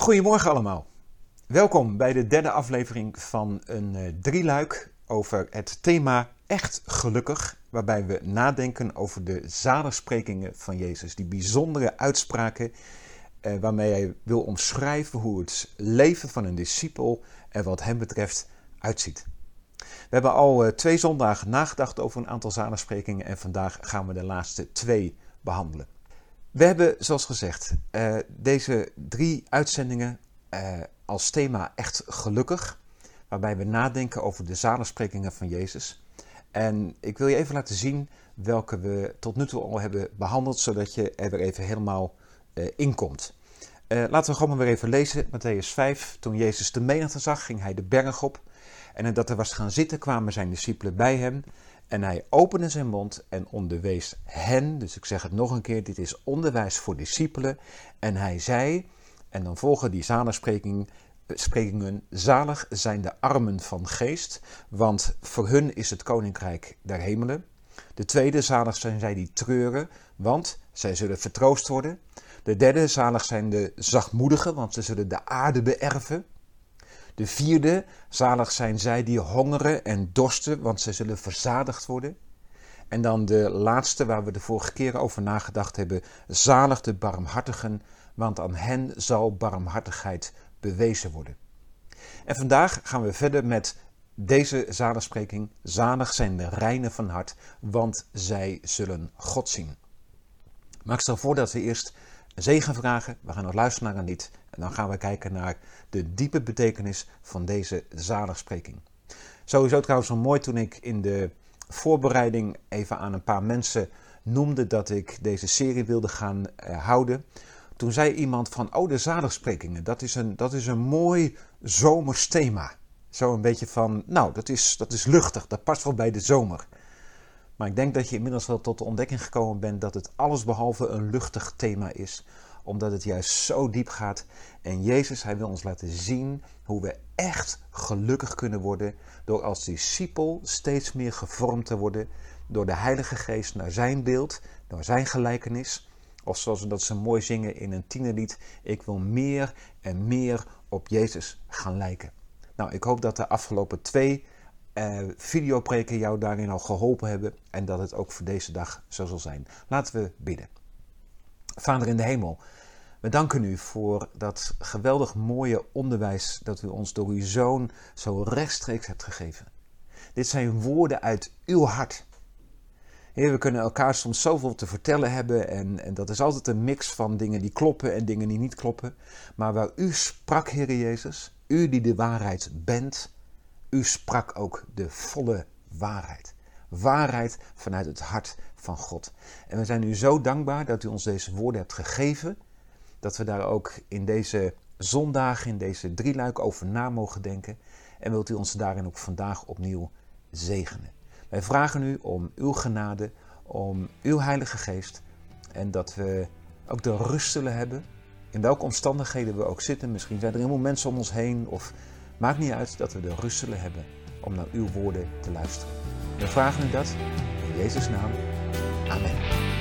Goedemorgen allemaal. Welkom bij de derde aflevering van een drieluik over het thema echt gelukkig, waarbij we nadenken over de zaligsprekingen van Jezus. Die bijzondere uitspraken waarmee hij wil omschrijven hoe het leven van een discipel er wat hem betreft uitziet. We hebben al 2 zondagen nagedacht over een aantal zaligsprekingen en vandaag gaan we de laatste 2 behandelen. We hebben, zoals gezegd, deze 3 uitzendingen als thema echt gelukkig, waarbij we nadenken over de zaligsprekingen van Jezus. En ik wil je even laten zien welke we tot nu toe al hebben behandeld, zodat je er weer even helemaal in komt. Laten we gewoon maar weer even lezen, Mattheüs 5. Toen Jezus de menigte zag, ging hij de berg op. En nadat hij was gaan zitten, kwamen zijn discipelen bij hem. En hij opende zijn mond en onderwees hen. Dus ik zeg het nog een keer, dit is onderwijs voor discipelen. En hij zei, en dan volgen die zaligsprekingen, zalig zijn de armen van geest, want voor hun is het koninkrijk der hemelen. De tweede, zalig zijn zij die treuren, want zij zullen vertroost worden. De derde, zalig zijn de zachtmoedigen, want ze zullen de aarde beërven. De vierde, zalig zijn zij die hongeren en dorsten, want zij zullen verzadigd worden. En dan de laatste, waar we de vorige keer over nagedacht hebben, zalig de barmhartigen, want aan hen zal barmhartigheid bewezen worden. En vandaag gaan we verder met deze zaligspreking, zalig zijn de reinen van hart, want zij zullen God zien. Maar ik stel voor dat we eerst zegen vragen, we gaan nog luisteren naar een lied en dan gaan we kijken naar de diepe betekenis van deze zaligspreking. Sowieso trouwens wel mooi toen ik in de voorbereiding even aan een paar mensen noemde dat ik deze serie wilde gaan houden. Toen zei iemand van, de zaligsprekingen, dat is een mooi zomers thema. Zo een beetje van, dat is luchtig, dat past wel bij de zomer. Maar ik denk dat je inmiddels wel tot de ontdekking gekomen bent dat het allesbehalve een luchtig thema is. Omdat het juist zo diep gaat. En Jezus, hij wil ons laten zien hoe we echt gelukkig kunnen worden door als discipel steeds meer gevormd te worden door de Heilige Geest naar zijn beeld, naar zijn gelijkenis. Of zoals we dat zo mooi zingen in een tienerlied, ik wil meer en meer op Jezus gaan lijken. Nou, ik hoop dat de afgelopen 2 videopreken jou daarin al geholpen hebben en dat het ook voor deze dag zo zal zijn. Laten we bidden. Vader in de hemel, we danken u voor dat geweldig mooie onderwijs dat u ons door uw Zoon zo rechtstreeks hebt gegeven. Dit zijn woorden uit uw hart. Heer, we kunnen elkaar soms zoveel te vertellen hebben en dat is altijd een mix van dingen die kloppen en dingen die niet kloppen. Maar waar u sprak, Heer Jezus, u die de waarheid bent, u sprak ook de volle waarheid. Waarheid vanuit het hart van God. En we zijn u zo dankbaar dat u ons deze woorden hebt gegeven, dat we daar ook in deze zondagen, in deze drieluik over na mogen denken. En wilt u ons daarin ook vandaag opnieuw zegenen. Wij vragen u om uw genade, om uw Heilige Geest en dat we ook de rust zullen hebben, in welke omstandigheden we ook zitten. Misschien zijn er helemaal mensen om ons heen of maakt niet uit, dat we de rust zullen hebben om naar uw woorden te luisteren. We vragen u dat in Jezus' naam. Amen.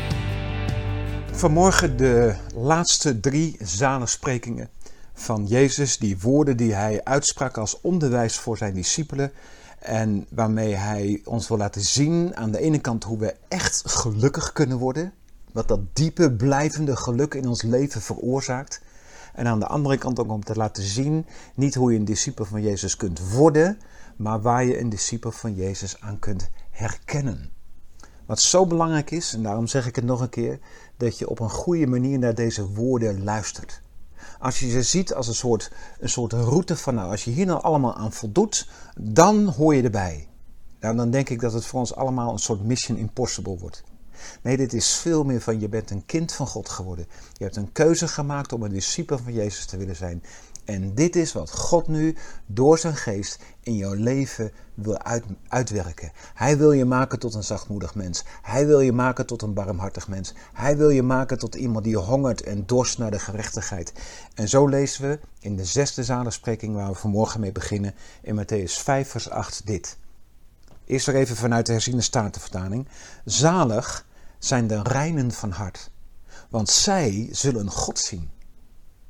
Vanmorgen de laatste 3 zaligsprekingen van Jezus, die woorden die hij uitsprak als onderwijs voor zijn discipelen. En waarmee hij ons wil laten zien aan de ene kant hoe we echt gelukkig kunnen worden. Wat dat diepe, blijvende geluk in ons leven veroorzaakt. En aan de andere kant ook om te laten zien, niet hoe je een discipel van Jezus kunt worden, maar waar je een discipel van Jezus aan kunt herkennen. Wat zo belangrijk is, en daarom zeg ik het nog een keer, dat je op een goede manier naar deze woorden luistert. Als je ze ziet als een soort route van, als je hier nou allemaal aan voldoet, dan hoor je erbij. Nou, dan denk ik dat het voor ons allemaal een soort mission impossible wordt. Nee, dit is veel meer van, je bent een kind van God geworden. Je hebt een keuze gemaakt om een discipel van Jezus te willen zijn. En dit is wat God nu door zijn geest in jouw leven wil uitwerken. Hij wil je maken tot een zachtmoedig mens. Hij wil je maken tot een barmhartig mens. Hij wil je maken tot iemand die hongert en dorst naar de gerechtigheid. En zo lezen we in de 6e zaligspreking waar we vanmorgen mee beginnen in Mattheüs 5 vers 8 dit. Eerst er even vanuit de herziene statenvertaling. Zalig zijn de reinen van hart, want zij zullen God zien.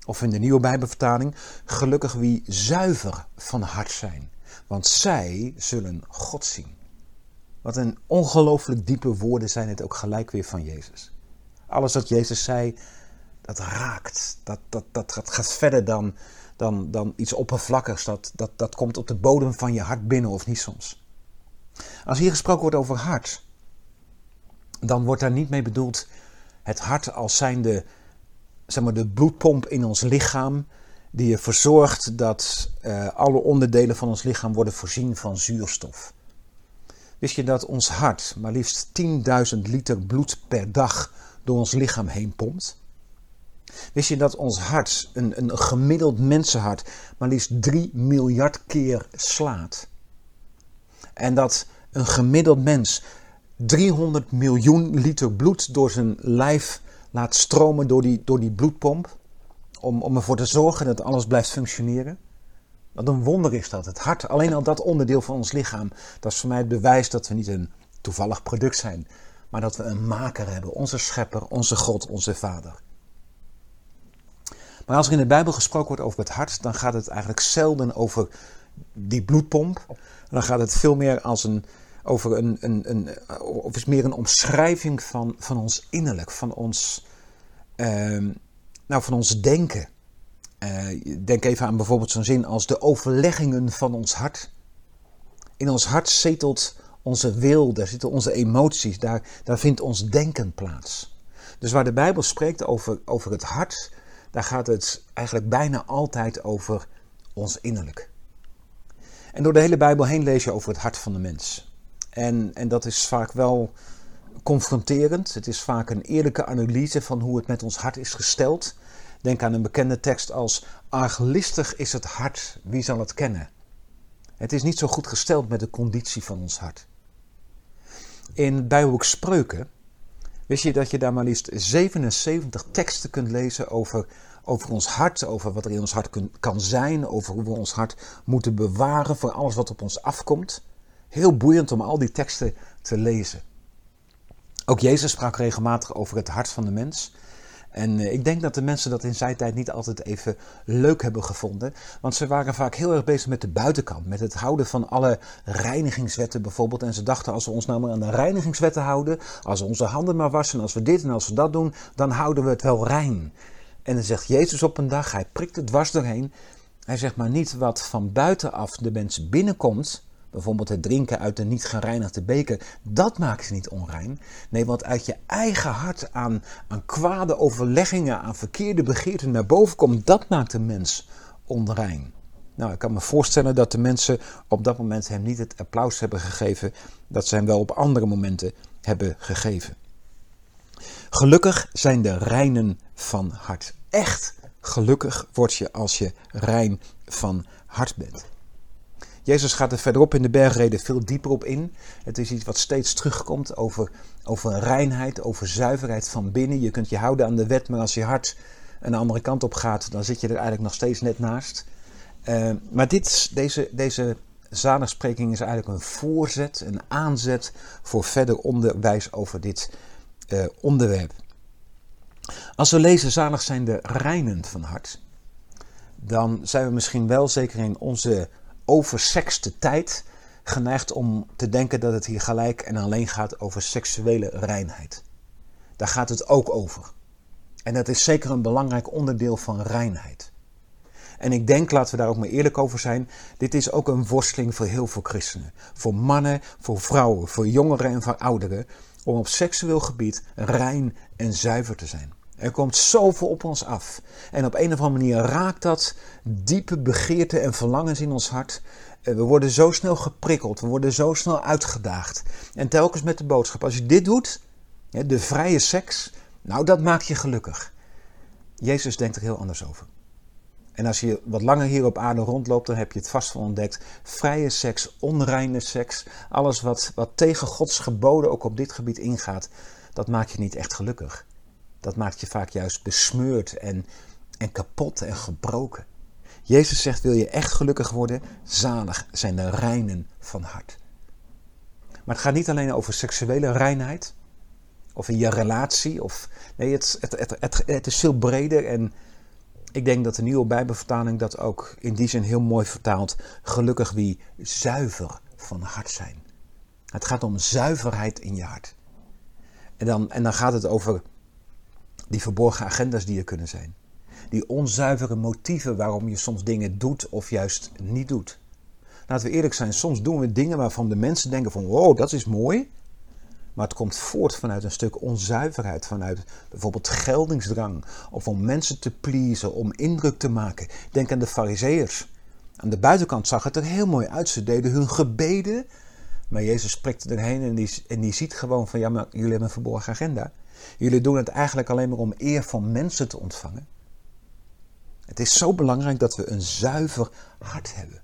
Of in de Nieuwe Bijbelvertaling, gelukkig wie zuiver van hart zijn, want zij zullen God zien. Wat een ongelooflijk diepe woorden zijn het ook gelijk weer van Jezus. Alles wat Jezus zei, dat raakt. Dat gaat verder dan iets oppervlakkigs. Dat komt op de bodem van je hart binnen, of niet soms. Als hier gesproken wordt over hart, dan wordt daar niet mee bedoeld het hart als zijnde, zeg maar, de bloedpomp in ons lichaam, die ervoor zorgt dat alle onderdelen van ons lichaam worden voorzien van zuurstof. Wist je dat ons hart maar liefst 10.000 liter bloed per dag door ons lichaam heen pompt? Wist je dat ons hart, een gemiddeld mensenhart, maar liefst 3 miljard keer slaat? En dat een gemiddeld mens 300 miljoen liter bloed door zijn lijf laat stromen door die bloedpomp, om ervoor te zorgen dat alles blijft functioneren? Wat een wonder is dat. Het hart, alleen al dat onderdeel van ons lichaam, dat is voor mij het bewijs dat we niet een toevallig product zijn, maar dat we een maker hebben, onze schepper, onze God, onze vader. Maar als er in de Bijbel gesproken wordt over het hart, dan gaat het eigenlijk zelden over die bloedpomp. Dan gaat het veel meer als of is meer een omschrijving van ons innerlijk, van ons denken. Denk even aan bijvoorbeeld zo'n zin als de overleggingen van ons hart. In ons hart zetelt onze wil, daar zitten onze emoties, daar vindt ons denken plaats. Dus waar de Bijbel spreekt over het hart, daar gaat het eigenlijk bijna altijd over ons innerlijk. En door de hele Bijbel heen lees je over het hart van de mens. En dat is vaak wel confronterend. Het is vaak een eerlijke analyse van hoe het met ons hart is gesteld. Denk aan een bekende tekst als: arglistig is het hart, wie zal het kennen? Het is niet zo goed gesteld met de conditie van ons hart. In het Bijbelboek Spreuken wist je dat je daar maar liefst 77 teksten kunt lezen over ons hart, over wat er in ons hart kan zijn, over hoe we ons hart moeten bewaren voor alles wat op ons afkomt. Heel boeiend om al die teksten te lezen. Ook Jezus sprak regelmatig over het hart van de mens. En ik denk dat de mensen dat in zijn tijd niet altijd even leuk hebben gevonden. Want ze waren vaak heel erg bezig met de buitenkant. Met het houden van alle reinigingswetten bijvoorbeeld. En ze dachten, als we ons nou maar aan de reinigingswetten houden, als we onze handen maar wassen, als we dit en als we dat doen, dan houden we het wel rein. En dan zegt Jezus op een dag, hij prikt het dwars doorheen. Hij zegt maar niet wat van buitenaf de mens binnenkomt, bijvoorbeeld het drinken uit de niet gereinigde beker, dat maakt je niet onrein. Nee, wat uit je eigen hart aan kwade overleggingen, aan verkeerde begeerten naar boven komt, dat maakt de mens onrein. Nou, ik kan me voorstellen dat de mensen op dat moment hem niet het applaus hebben gegeven dat ze hem wel op andere momenten hebben gegeven. Gelukkig zijn de reinen van hart. Echt gelukkig word je als je rein van hart bent. Jezus gaat er verderop in de bergreden veel dieper op in. Het is iets wat steeds terugkomt over reinheid, over zuiverheid van binnen. Je kunt je houden aan de wet, maar als je hart een andere kant op gaat, dan zit je er eigenlijk nog steeds net naast. Maar deze zaligspreking is eigenlijk een voorzet, een aanzet voor verder onderwijs over dit onderwerp. Als we lezen zalig zijn de reinen van hart, dan zijn we misschien wel, zeker in onze oversekste tijd, geneigd om te denken dat het hier gelijk en alleen gaat over seksuele reinheid. Daar gaat het ook over. En dat is zeker een belangrijk onderdeel van reinheid. En ik denk, laten we daar ook maar eerlijk over zijn, dit is ook een worsteling voor heel veel christenen. Voor mannen, voor vrouwen, voor jongeren en voor ouderen, om op seksueel gebied rein en zuiver te zijn. Er komt zoveel op ons af. En op een of andere manier raakt dat diepe begeerten en verlangens in ons hart. We worden zo snel geprikkeld, we worden zo snel uitgedaagd. En telkens met de boodschap, als je dit doet, de vrije seks, nou dat maakt je gelukkig. Jezus denkt er heel anders over. En als je wat langer hier op aarde rondloopt, dan heb je het vast wel ontdekt. Vrije seks, onreine seks, alles wat tegen Gods geboden ook op dit gebied ingaat, dat maakt je niet echt gelukkig. Dat maakt je vaak juist besmeurd en kapot en gebroken. Jezus zegt, wil je echt gelukkig worden? Zalig zijn de reinen van hart. Maar het gaat niet alleen over seksuele reinheid. Of in je relatie. Nee, het is veel breder. Ik denk dat de Nieuwe Bijbelvertaling dat ook in die zin heel mooi vertaalt. Gelukkig wie zuiver van hart zijn. Het gaat om zuiverheid in je hart. En dan gaat het over die verborgen agenda's die er kunnen zijn. Die onzuivere motieven waarom je soms dingen doet of juist niet doet. Laten we eerlijk zijn, soms doen we dingen waarvan de mensen denken van wow, dat is mooi. Maar het komt voort vanuit een stuk onzuiverheid, vanuit bijvoorbeeld geldingsdrang. Of om mensen te pleasen, om indruk te maken. Denk aan de Farizeeërs. Aan de buitenkant zag het er heel mooi uit. Ze deden hun gebeden. Maar Jezus spreekt erheen en die ziet gewoon van ja, maar jullie hebben een verborgen agenda. Jullie doen het eigenlijk alleen maar om eer van mensen te ontvangen. Het is zo belangrijk dat we een zuiver hart hebben.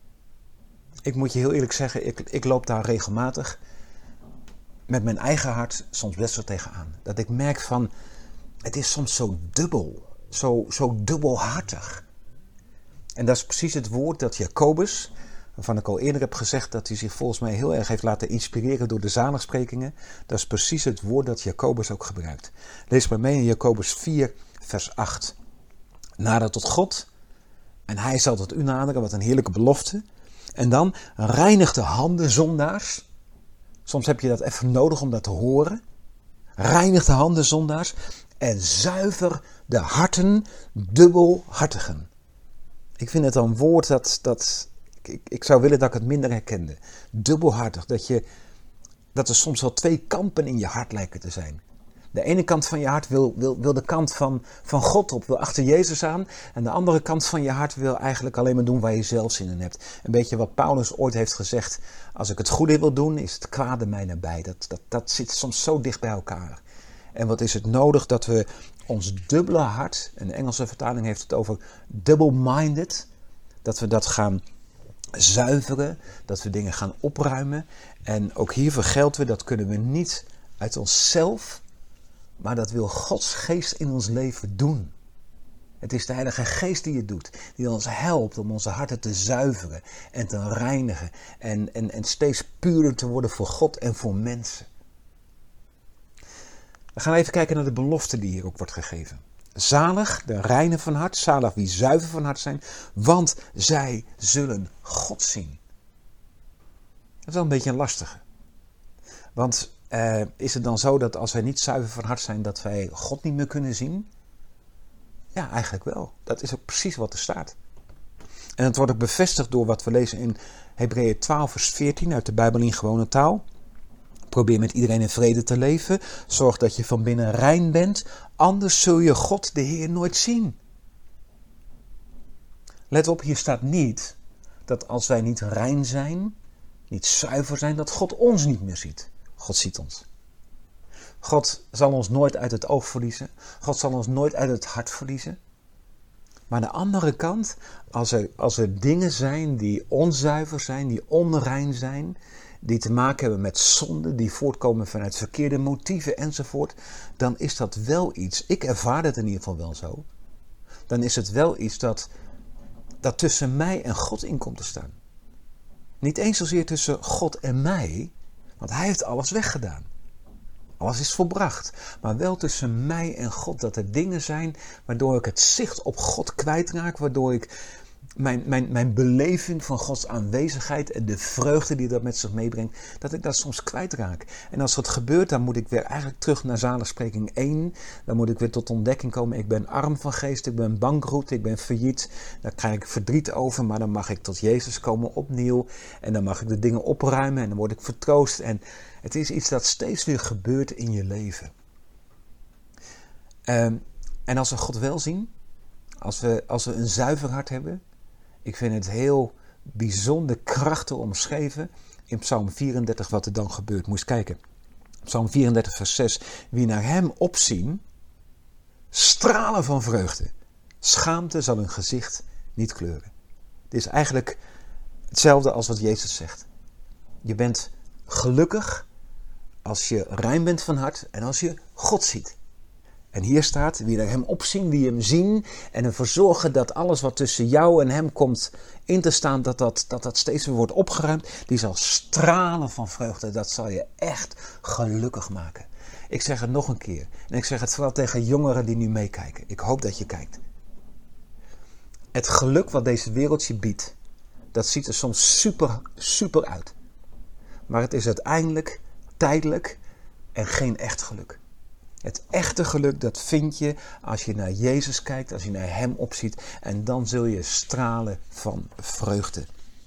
Ik moet je heel eerlijk zeggen, ik loop daar regelmatig met mijn eigen hart soms best wel tegenaan. Dat ik merk van, het is soms zo dubbel, zo dubbelhartig. En dat is precies het woord dat Jacobus, waarvan ik al eerder heb gezegd dat hij zich volgens mij heel erg heeft laten inspireren door de zaligsprekingen. Dat is precies het woord dat Jacobus ook gebruikt. Lees maar mee in Jacobus 4, vers 8. Nader tot God en hij zal tot u naderen, wat een heerlijke belofte. En dan reinig de handen zondaars. Soms heb je dat even nodig om dat te horen. Reinig de handen zondaars en zuiver de harten dubbelhartigen. Ik vind het een woord dat ik zou willen dat ik het minder herkende. Dubbelhartig, dat er soms wel twee kampen in je hart lijken te zijn. De ene kant van je hart wil de kant van God op, wil achter Jezus aan. En de andere kant van je hart wil eigenlijk alleen maar doen waar je zelf zin in hebt. Een beetje wat Paulus ooit heeft gezegd. Als ik het goede wil doen, is het kwade mij nabij. Dat zit soms zo dicht bij elkaar. En wat is het nodig dat we ons dubbele hart, en de Engelse vertaling heeft het over double-minded, dat we dat gaan zuiveren, dat we dingen gaan opruimen. En ook hiervoor geldt weer, dat kunnen we niet uit onszelf, maar dat wil Gods geest in ons leven doen. Het is de Heilige Geest die het doet. Die ons helpt om onze harten te zuiveren en te reinigen. En steeds puurder te worden voor God en voor mensen. We gaan even kijken naar de belofte die hier ook wordt gegeven. Zalig, de reinen van hart, zalig wie zuiver van hart zijn, want zij zullen God zien. Dat is wel een beetje een lastige. Want is het dan zo dat als wij niet zuiver van hart zijn, dat wij God niet meer kunnen zien? Ja, eigenlijk wel. Dat is ook precies wat er staat. En het wordt ook bevestigd door wat we lezen in Hebreeën 12 vers 14 uit de Bijbel in gewone taal. Probeer met iedereen in vrede te leven. Zorg dat je van binnen rein bent. Anders zul je God de Heer nooit zien. Let op, hier staat niet dat als wij niet rein zijn, niet zuiver zijn, dat God ons niet meer ziet. God ziet ons. God zal ons nooit uit het oog verliezen. God zal ons nooit uit het hart verliezen. Maar aan de andere kant, als er dingen zijn die onzuiver zijn, die onrein zijn, die te maken hebben met zonde, die voortkomen vanuit verkeerde motieven enzovoort, dan is dat wel iets, ik ervaar het in ieder geval wel zo, dan is het wel iets dat tussen mij en God in komt te staan. Niet eens zozeer tussen God en mij, want hij heeft alles weggedaan. Alles is volbracht. Maar wel tussen mij en God. Dat er dingen zijn waardoor ik het zicht op God kwijtraak. Waardoor ik mijn beleving van Gods aanwezigheid en de vreugde die dat met zich meebrengt, dat ik dat soms kwijtraak. En als dat gebeurt, dan moet ik weer eigenlijk terug naar Zaligspreking 1. Dan moet ik weer tot ontdekking komen. Ik ben arm van geest, ik ben bankroet, ik ben failliet. Daar krijg ik verdriet over, maar dan mag ik tot Jezus komen opnieuw. En dan mag ik de dingen opruimen en dan word ik vertroost. En het is iets dat steeds weer gebeurt in je leven. En als we God wel zien, als we een zuiver hart hebben, ik vind het heel bijzonder krachtig omschreven in Psalm 34 wat er dan gebeurt. Moet je kijken. Psalm 34 vers 6. Wie naar hem opzien, stralen van vreugde. Schaamte zal hun gezicht niet kleuren. Dit is eigenlijk hetzelfde als wat Jezus zegt. Je bent gelukkig als je rein bent van hart en als je God ziet. En hier staat, wie naar hem opzien, wie hem zien en ervoor zorgen dat alles wat tussen jou en hem komt in te staan, dat steeds weer wordt opgeruimd, die zal stralen van vreugde. Dat zal je echt gelukkig maken. Ik zeg het nog een keer. En ik zeg het vooral tegen jongeren die nu meekijken. Ik hoop dat je kijkt. Het geluk wat deze wereld je biedt, dat ziet er soms super, super uit. Maar het is uiteindelijk tijdelijk en geen echt geluk. Het echte geluk, dat vind je als je naar Jezus kijkt, als je naar Hem opziet. En dan zul je stralen van vreugde.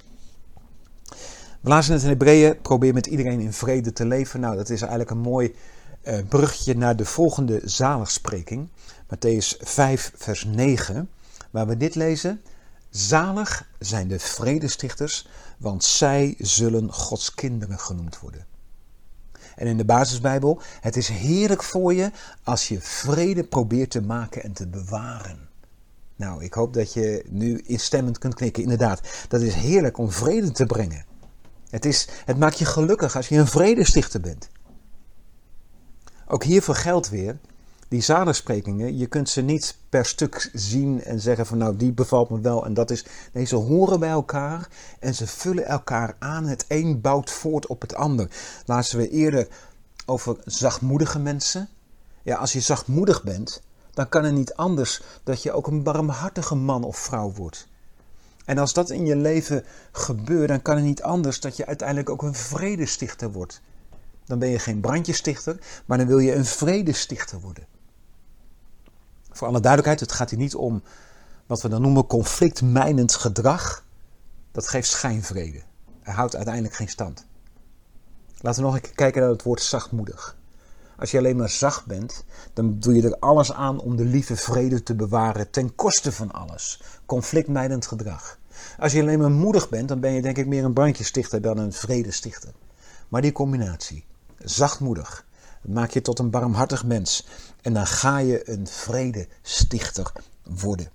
We lazen het in Hebreeën, probeer met iedereen in vrede te leven. Nou, dat is eigenlijk een mooi bruggetje naar de volgende zaligspreking. Mattheüs 5, vers 9, waar we dit lezen. Zalig zijn de vredestichters, want zij zullen Gods kinderen genoemd worden. En in de basisbijbel, het is heerlijk voor je als je vrede probeert te maken en te bewaren. Nou, ik hoop dat je nu instemmend kunt knikken. Inderdaad, dat is heerlijk om vrede te brengen. Het maakt je gelukkig als je een vredestichter bent. Ook hiervoor geldt weer, die zaligsprekingen, je kunt ze niet per stuk zien en zeggen van nou die bevalt me wel en dat is. Nee, ze horen bij elkaar en ze vullen elkaar aan. Het een bouwt voort op het ander. Lazen we eerder over zachtmoedige mensen. Ja, als je zachtmoedig bent, dan kan het niet anders dat je ook een barmhartige man of vrouw wordt. En als dat in je leven gebeurt, dan kan het niet anders dat je uiteindelijk ook een vredestichter wordt. Dan ben je geen brandjestichter, maar dan wil je een vredestichter worden. Voor alle duidelijkheid, het gaat hier niet om wat we dan noemen conflictmijnend gedrag. Dat geeft schijnvrede. Hij houdt uiteindelijk geen stand. Laten we nog een keer kijken naar het woord zachtmoedig. Als je alleen maar zacht bent, dan doe je er alles aan om de lieve vrede te bewaren ten koste van alles. Conflictmijdend gedrag. Als je alleen maar moedig bent, dan ben je denk ik meer een brandjestichter dan een vredestichter. Maar die combinatie, zachtmoedig, maak je tot een barmhartig mens. En dan ga je een vredestichter worden.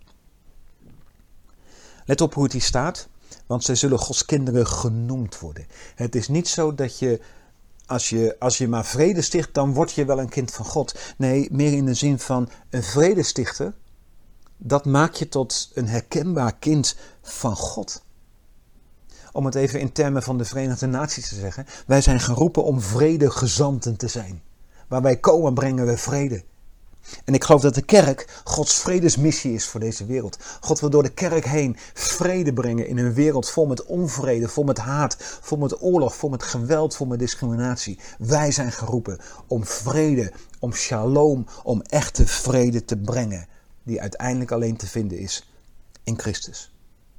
Let op hoe het hier staat, want zij zullen Gods kinderen genoemd worden. Het is niet zo dat je, als je maar vrede sticht, dan word je wel een kind van God. Nee, meer in de zin van een vredestichter, dat maakt je tot een herkenbaar kind van God. Om het even in termen van de Verenigde Naties te zeggen, wij zijn geroepen om vredegezanten te zijn. Waar wij komen brengen we vrede. En ik geloof dat de kerk Gods vredesmissie is voor deze wereld. God wil door de kerk heen vrede brengen in een wereld vol met onvrede, vol met haat, vol met oorlog, vol met geweld, vol met discriminatie. Wij zijn geroepen om vrede, om shalom, om echte vrede te brengen. Die uiteindelijk alleen te vinden is in Christus.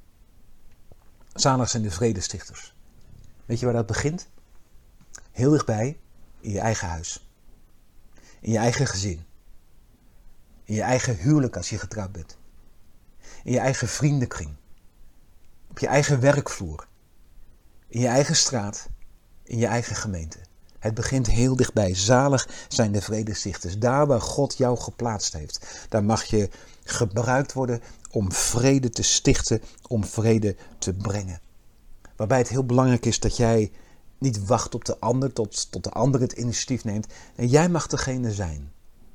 Zalig zijn de vredestichters. Weet je waar dat begint? Heel dichtbij, in je eigen huis. In je eigen gezin. In je eigen huwelijk als je getrouwd bent. In je eigen vriendenkring. Op je eigen werkvloer. In je eigen straat. In je eigen gemeente. Het begint heel dichtbij. Zalig zijn de vredestichters. Daar waar God jou geplaatst heeft. Daar mag je gebruikt worden om vrede te stichten. Om vrede te brengen. Waarbij het heel belangrijk is dat jij niet wacht op de ander. Tot de ander het initiatief neemt. En jij mag degene zijn.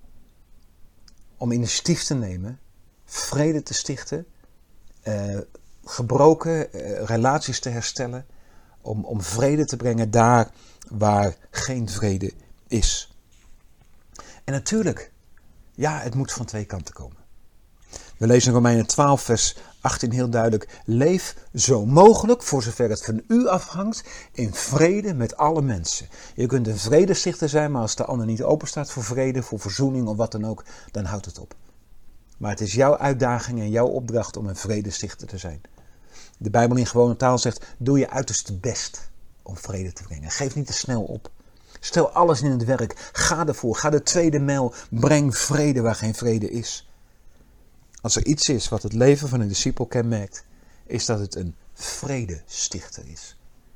Om initiatief te nemen, vrede te stichten, gebroken relaties te herstellen, om vrede te brengen daar waar geen vrede is. En natuurlijk, ja, het moet van twee kanten komen. We lezen in Romeinen 12 vers 18 heel duidelijk, leef zo mogelijk, voor zover het van u afhangt, in vrede met alle mensen. Je kunt een vredestichter zijn, maar als de ander niet open staat voor vrede, voor verzoening of wat dan ook, dan houdt het op. Maar het is jouw uitdaging en jouw opdracht om een vredestichter te zijn. De Bijbel in gewone taal zegt, doe je uiterste best om vrede te brengen. Geef niet te snel op. Stel alles in het werk. Ga ervoor. Ga de tweede mijl. Breng vrede waar geen vrede is. Als er iets is wat het leven van een discipel kenmerkt, is dat het een vredestichter is.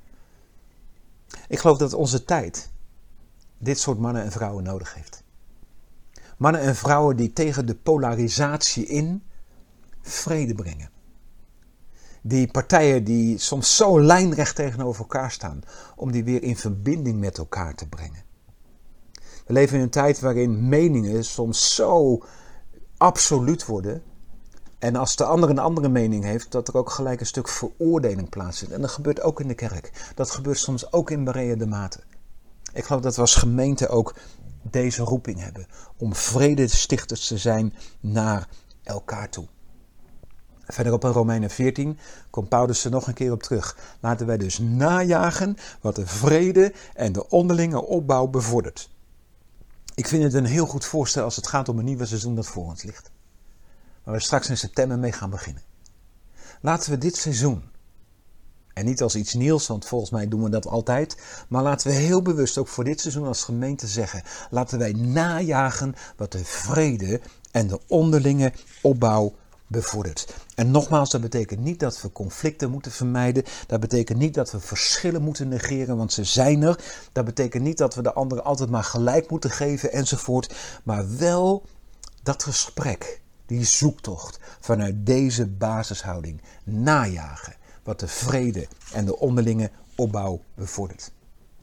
Ik geloof dat onze tijd dit soort mannen en vrouwen nodig heeft. Mannen en vrouwen die tegen de polarisatie in vrede brengen. Die partijen die soms zo lijnrecht tegenover elkaar staan, om die weer in verbinding met elkaar te brengen. We leven in een tijd waarin meningen soms zo absoluut worden. En als de ander een andere mening heeft, dat er ook gelijk een stuk veroordeling plaatsvindt. En dat gebeurt ook in de kerk. Dat gebeurt soms ook in Berea de Mate. Ik geloof dat we als gemeente ook deze roeping hebben. Om vredestichters te zijn naar elkaar toe. Verderop in Romeinen 14 komt Paulus er nog een keer op terug. Laten wij dus najagen wat de vrede en de onderlinge opbouw bevordert. Ik vind het een heel goed voorstel als het gaat om een nieuwe seizoen dat voor ons ligt. Waar we straks in september mee gaan beginnen. Laten we dit seizoen, en niet als iets nieuws, want volgens mij doen we dat altijd, maar laten we heel bewust ook voor dit seizoen als gemeente zeggen, laten wij najagen wat de vrede en de onderlinge opbouw bevordert. En nogmaals, dat betekent niet dat we conflicten moeten vermijden. Dat betekent niet dat we verschillen moeten negeren, want ze zijn er. Dat betekent niet dat we de anderen altijd maar gelijk moeten geven enzovoort. Maar wel dat gesprek, die zoektocht vanuit deze basishouding. Najagen wat de vrede en de onderlinge opbouw bevordert.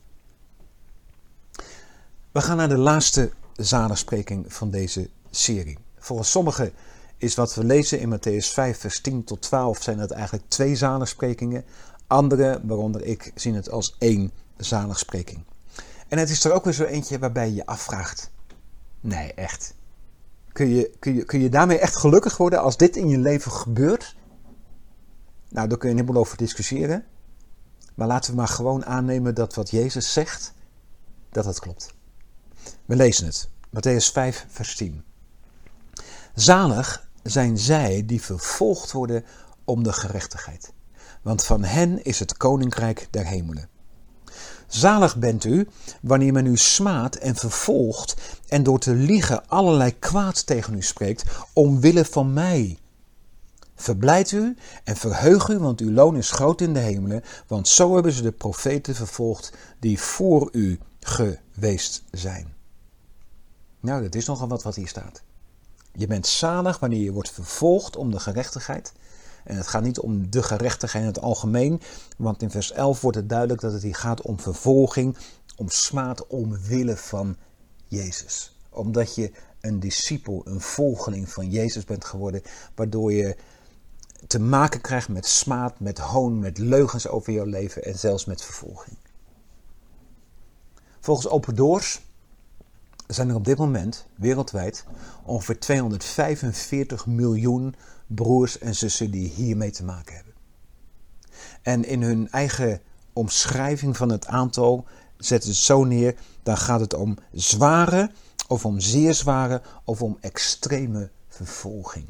We gaan naar de laatste zaligspreking van deze serie. Volgens sommigen is wat we lezen in Mattheüs 5 vers 10 tot 12 zijn dat eigenlijk 2 zaligsprekingen. Anderen, waaronder ik, zien het als 1 zaligspreking. En het is er ook weer zo eentje waarbij je je afvraagt. Nee, echt. Kun je daarmee echt gelukkig worden als dit in je leven gebeurt? Nou, daar kun je niet meer over discussiëren. Maar laten we maar gewoon aannemen dat wat Jezus zegt, dat het klopt. We lezen het. Mattheüs 5 vers 10. Zalig zijn zij die vervolgd worden om de gerechtigheid. Want van hen is het koninkrijk der hemelen. Zalig bent u wanneer men u smaadt en vervolgt en door te liegen allerlei kwaad tegen u spreekt omwille van mij. Verblijd u en verheug u, want uw loon is groot in de hemelen, want zo hebben ze de profeten vervolgd die voor u geweest zijn. Nou, dat is nogal wat hier staat. Je bent zalig wanneer je wordt vervolgd om de gerechtigheid. En het gaat niet om de gerechtigheid in het algemeen, want in vers 11 wordt het duidelijk dat het hier gaat om vervolging, om smaad omwille van Jezus. Omdat je een discipel, een volgeling van Jezus bent geworden, waardoor je te maken krijgt met smaad, met hoon, met leugens over jouw leven en zelfs met vervolging. Volgens Open Doors zijn er op dit moment wereldwijd ongeveer 245 miljoen broers en zussen die hiermee te maken hebben. En in hun eigen omschrijving van het aantal zetten ze het zo neer, dan gaat het om zware of om zeer zware of om extreme vervolging.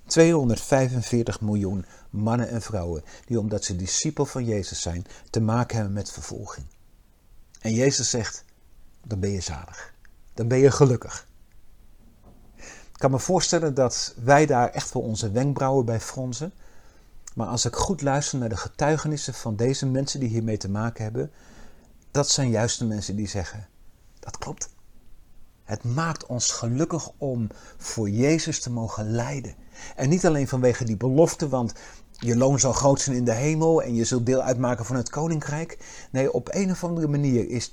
245 miljoen mannen en vrouwen die omdat ze discipel van Jezus zijn te maken hebben met vervolging. En Jezus zegt, dan ben je zalig. Dan ben je gelukkig. Ik kan me voorstellen dat wij daar echt wel onze wenkbrauwen bij fronsen. Maar als ik goed luister naar de getuigenissen van deze mensen die hiermee te maken hebben, dat zijn juist de mensen die zeggen, dat klopt. Het maakt ons gelukkig om voor Jezus te mogen lijden. En niet alleen vanwege die belofte, want je loon zal groot zijn in de hemel en je zult deel uitmaken van het koninkrijk. Nee, op een of andere manier is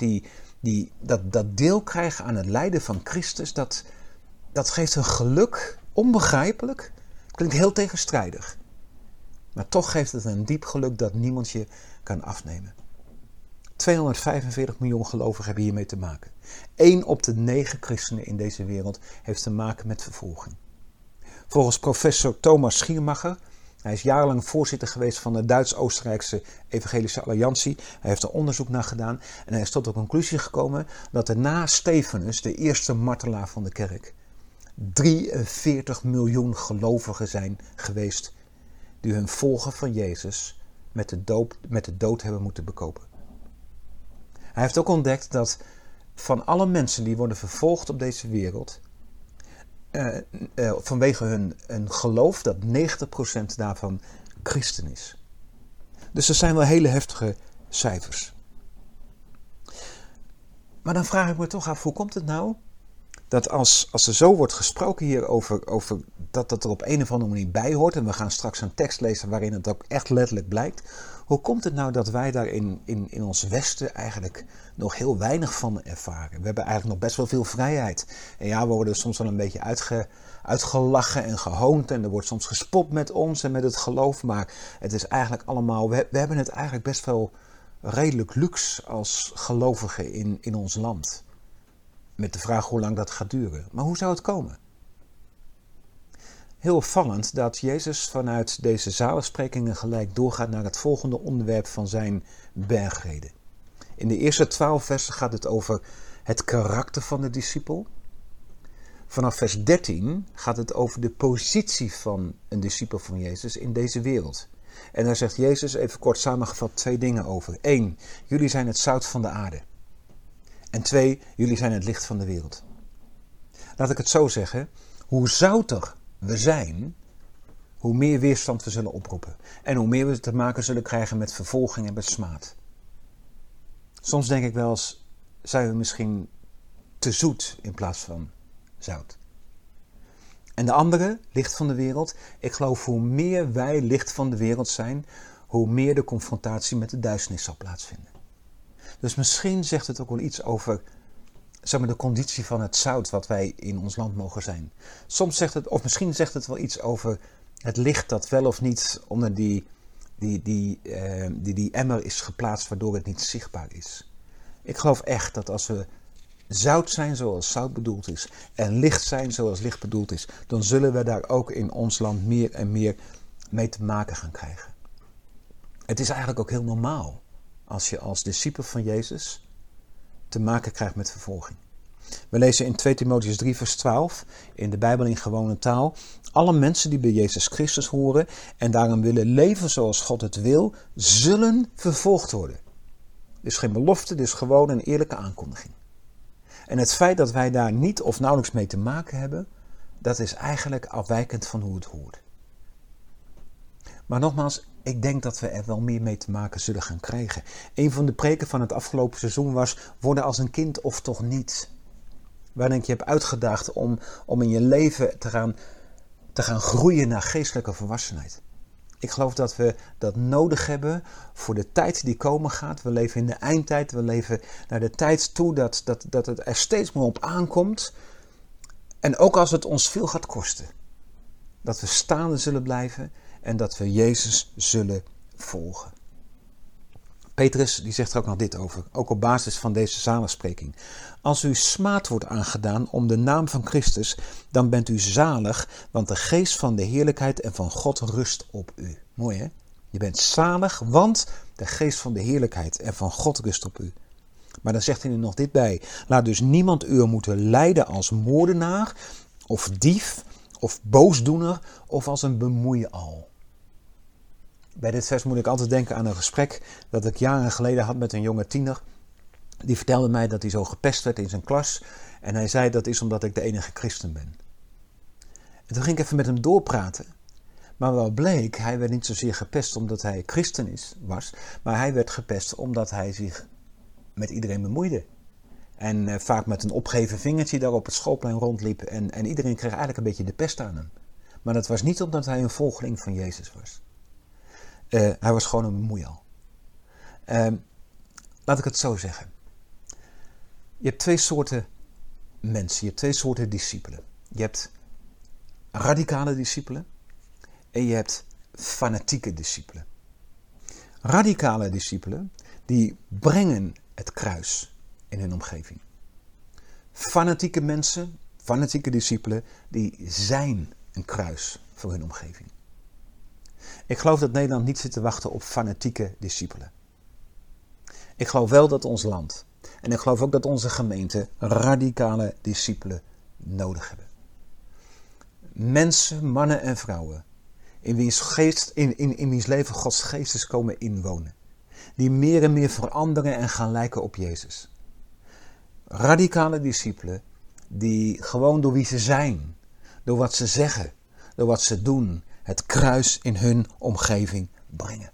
dat deel krijgen aan het lijden van Christus, dat geeft een geluk, onbegrijpelijk. Klinkt heel tegenstrijdig. Maar toch geeft het een diep geluk dat niemand je kan afnemen. 245 miljoen gelovigen hebben hiermee te maken. 1 op de 9 christenen in deze wereld heeft te maken met vervolging. Volgens professor Thomas Schiermacher, hij is jarenlang voorzitter geweest van de Duits-Oostenrijkse Evangelische Alliantie. Hij heeft er onderzoek naar gedaan en hij is tot de conclusie gekomen dat er na Stefanus, de eerste martelaar van de kerk, 43 miljoen gelovigen zijn geweest die hun volgen van Jezus met de dood hebben moeten bekopen. Hij heeft ook ontdekt dat van alle mensen die worden vervolgd op deze wereld, vanwege hun geloof, dat 90% daarvan christen is. Dus dat zijn wel hele heftige cijfers. Maar dan vraag ik me toch af, hoe komt het nou dat als er zo wordt gesproken hier over dat er op een of andere manier bij hoort, en we gaan straks een tekst lezen waarin het ook echt letterlijk blijkt, hoe komt het nou dat wij daar in ons Westen eigenlijk nog heel weinig van ervaren? We hebben eigenlijk nog best wel veel vrijheid. En ja, we worden soms wel een beetje uitgelachen en gehoond en er wordt soms gespot met ons en met het geloof, maar het is eigenlijk allemaal, we hebben het eigenlijk best wel redelijk luxe als gelovigen in ons land. Met de vraag hoe lang dat gaat duren. Maar hoe zou het komen? heel opvallend dat Jezus vanuit deze zaligsprekingen gelijk doorgaat naar het volgende onderwerp van zijn bergreden. In de eerste 12 versen gaat het over het karakter van de discipel. Vanaf vers 13 gaat het over de positie van een discipel van Jezus in deze wereld. En daar zegt Jezus, even kort samengevat, 2 dingen over. 1, jullie zijn het zout van de aarde. En 2, jullie zijn het licht van de wereld. Laat ik het zo zeggen, hoe zouter we zijn, hoe meer weerstand we zullen oproepen. En hoe meer we te maken zullen krijgen met vervolging en met smaad. Soms denk ik wel eens, zijn we misschien te zoet in plaats van zout. En de andere, licht van de wereld. Ik geloof hoe meer wij licht van de wereld zijn, hoe meer de confrontatie met de duisternis zal plaatsvinden. Dus misschien zegt het ook wel iets over, zeg maar, de conditie van het zout wat wij in ons land mogen zijn. Soms zegt het, of misschien zegt het wel iets over het licht dat wel of niet onder die emmer is geplaatst, waardoor het niet zichtbaar is. Ik geloof echt dat als we zout zijn zoals zout bedoeld is en licht zijn zoals licht bedoeld is, dan zullen we daar ook in ons land meer en meer mee te maken gaan krijgen. Het is eigenlijk ook heel normaal als je als discipel van Jezus te maken krijgt met vervolging. We lezen in 2 Timotheüs 3 vers 12 in de Bijbel in gewone taal: alle mensen die bij Jezus Christus horen en daarom willen leven zoals God het wil, zullen vervolgd worden. Dit is geen belofte, dit is gewoon een eerlijke aankondiging. En het feit dat wij daar niet of nauwelijks mee te maken hebben, dat is eigenlijk afwijkend van hoe het hoort. Maar nogmaals, ik denk dat we er wel meer mee te maken zullen gaan krijgen. Een van de preken van het afgelopen seizoen was: worden als een kind of toch niet. Waarin ik je heb uitgedaagd om in je leven te gaan groeien naar geestelijke volwassenheid. Ik geloof dat we dat nodig hebben voor de tijd die komen gaat. We leven in de eindtijd. We leven naar de tijd toe dat het er steeds meer op aankomt. En ook als het ons veel gaat kosten. Dat we staande zullen blijven en dat we Jezus zullen volgen. Petrus die zegt er ook nog dit over, ook op basis van deze zaligspreking. Als u smaad wordt aangedaan om de naam van Christus, dan bent u zalig, want de geest van de heerlijkheid en van God rust op u. Mooi hè? Je bent zalig, want de geest van de heerlijkheid en van God rust op u. Maar dan zegt hij er nog dit bij. Laat dus niemand u moeten lijden als moordenaar, of dief, of boosdoener, of als een bemoeial. Bij dit vers moet ik altijd denken aan een gesprek dat ik jaren geleden had met een jonge tiener. Die vertelde mij dat hij zo gepest werd in zijn klas. En hij zei dat is omdat ik de enige christen ben. En toen ging ik even met hem doorpraten. Maar wel bleek, hij werd niet zozeer gepest omdat hij christen was. Maar hij werd gepest omdat hij zich met iedereen bemoeide. En vaak met een opgeheven vingertje daar op het schoolplein rondliep. En iedereen kreeg eigenlijk een beetje de pest aan hem. Maar dat was niet omdat hij een volgeling van Jezus was. Hij was gewoon een bemoeial. Laat ik het zo zeggen. Je hebt 2 soorten mensen. Je hebt 2 soorten discipelen. Je hebt radicale discipelen. En je hebt fanatieke discipelen. Radicale discipelen, die brengen het kruis in hun omgeving. Fanatieke mensen, fanatieke discipelen, die zijn een kruis voor hun omgeving. Ik geloof dat Nederland niet zit te wachten op fanatieke discipelen. Ik geloof wel dat ons land, en ik geloof ook dat onze gemeente, radicale discipelen nodig hebben. Mensen, mannen en vrouwen, in wiens leven Gods geest is komen inwonen. Die meer en meer veranderen en gaan lijken op Jezus. Radicale discipelen die gewoon door wie ze zijn, door wat ze zeggen, door wat ze doen, het kruis in hun omgeving brengen.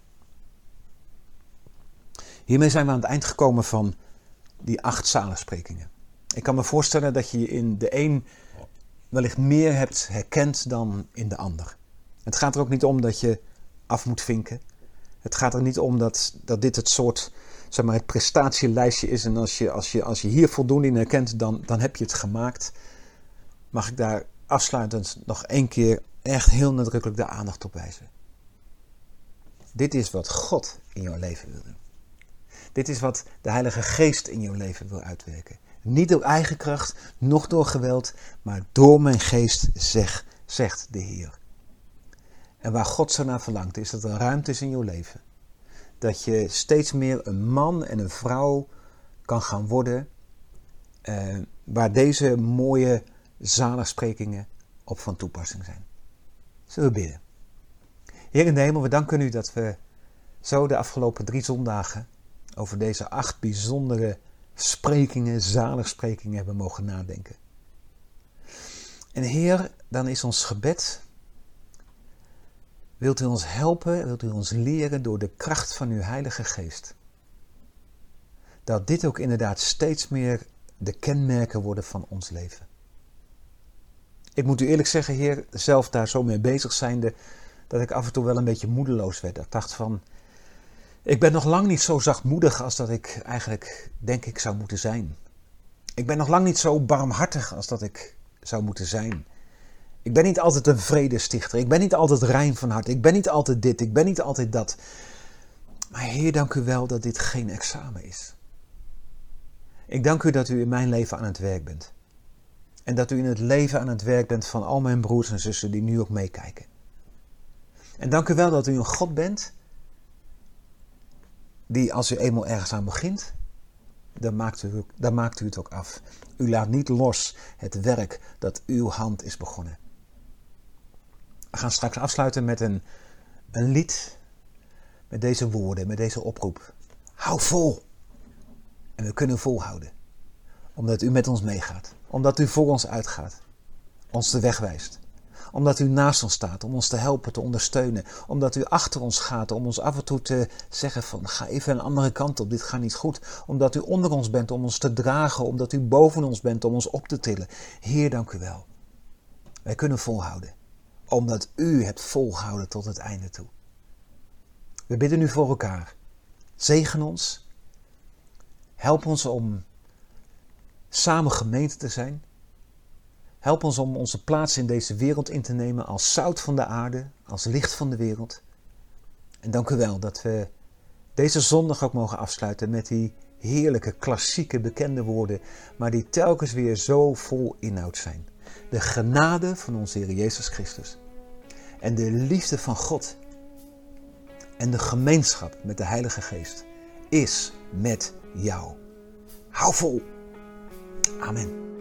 Hiermee zijn we aan het eind gekomen van die 8 zaligsprekingen. Ik kan me voorstellen dat je in de een wellicht meer hebt herkend dan in de ander. Het gaat er ook niet om dat je af moet vinken. Het gaat er niet om dat dit het soort, zeg maar, het prestatielijstje is. En als je hier voldoende in herkent, dan heb je het gemaakt. Mag ik daar afsluitend nog 1 keer echt heel nadrukkelijk de aandacht op wijzen. Dit is wat God in jouw leven wil doen. Dit is wat de Heilige Geest in jouw leven wil uitwerken. Niet door eigen kracht, noch door geweld, maar door mijn geest, zegt zegt de Heer. En waar God zo naar verlangt, is dat er ruimte is in jouw leven. Dat je steeds meer een man en een vrouw kan gaan worden, waar deze mooie zaligsprekingen op van toepassing zijn. Zullen we bidden. Heer in de hemel, we danken u dat we zo de afgelopen 3 zondagen over deze 8 bijzondere sprekingen, zaligsprekingen hebben mogen nadenken. En Heer, dan is ons gebed: wilt u ons helpen, wilt u ons leren door de kracht van uw Heilige Geest, dat dit ook inderdaad steeds meer de kenmerken worden van ons leven. Ik moet u eerlijk zeggen, Heer, zelf daar zo mee bezig zijnde, dat ik af en toe wel een beetje moedeloos werd. Ik dacht van, ik ben nog lang niet zo zachtmoedig als dat ik eigenlijk denk ik zou moeten zijn. Ik ben nog lang niet zo barmhartig als dat ik zou moeten zijn. Ik ben niet altijd een vredestichter. Ik ben niet altijd rein van hart. Ik ben niet altijd dit. Ik ben niet altijd dat. Maar Heer, dank u wel dat dit geen examen is. Ik dank u dat u in mijn leven aan het werk bent. En dat u in het leven aan het werk bent van al mijn broers en zussen die nu ook meekijken. En dank u wel dat u een God bent die als u eenmaal ergens aan begint, dan maakt u het ook af. U laat niet los het werk dat uw hand is begonnen. We gaan straks afsluiten met een lied, met deze woorden, met deze oproep. Hou vol! En we kunnen volhouden, omdat u met ons meegaat, omdat u voor ons uitgaat, ons de weg wijst. Omdat u naast ons staat om ons te helpen, te ondersteunen. Omdat u achter ons gaat om ons af en toe te zeggen van ga even een andere kant op, dit gaat niet goed. Omdat u onder ons bent om ons te dragen, omdat u boven ons bent om ons op te tillen. Heer, dank u wel. Wij kunnen volhouden, omdat u het volhouden tot het einde toe. We bidden u voor elkaar. Zegen ons. Help ons om samen gemeente te zijn. Help ons om onze plaats in deze wereld in te nemen als zout van de aarde, als licht van de wereld. En dank u wel dat we deze zondag ook mogen afsluiten met die heerlijke, klassieke, bekende woorden, maar die telkens weer zo vol inhoud zijn. De genade van onze Heer Jezus Christus en de liefde van God en de gemeenschap met de Heilige Geest is met jou. Hou vol! Amen.